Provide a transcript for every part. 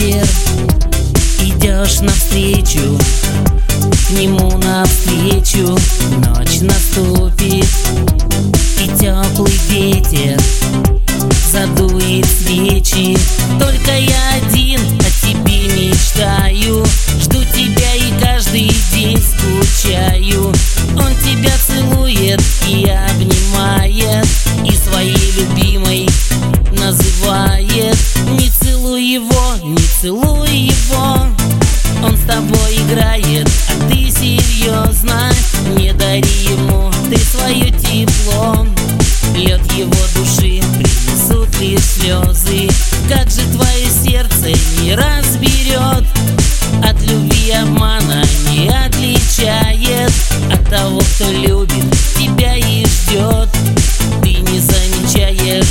вечер, идешь навстречу, к нему навстречу. Ночь наступит, и теплый ветер задует свечи. Только я один о тебе мечтаю, жду тебя и каждый день скучаю. Он тебя целует и обнимает, и своей любимой называет. Не целуй его, не целуй его, он с тобой играет, а ты серьезно. Не дари ему ты свое тепло, лед его души принесут лишь слезы. Как же твое сердце не разберет, от любви обмана не отличает. От того, кто любит тебя и ждет, ты не замечаешь.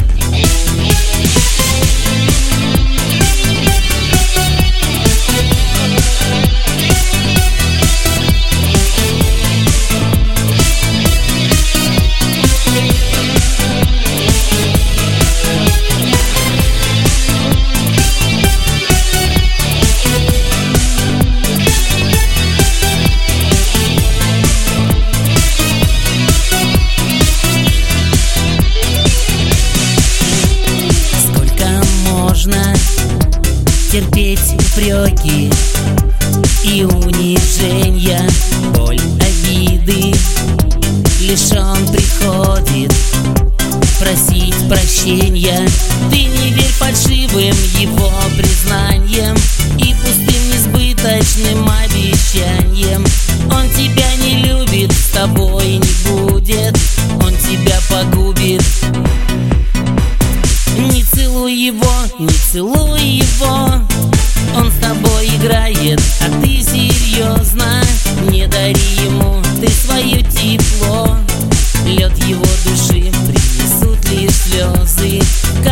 Терпеть упреки и унижения, боль, обиды, лишь он приходит просить прощения. Ты не верь фальшивым его признаниям и пустым несбыточным обещаниям. Он тебя не любит, с тобой не будет, он тебя погубит. Не целуй его, не целуй его, он с тобой играет, а ты серьезно. Не дари ему ты свое тепло, лед его души принесут лишь слезы.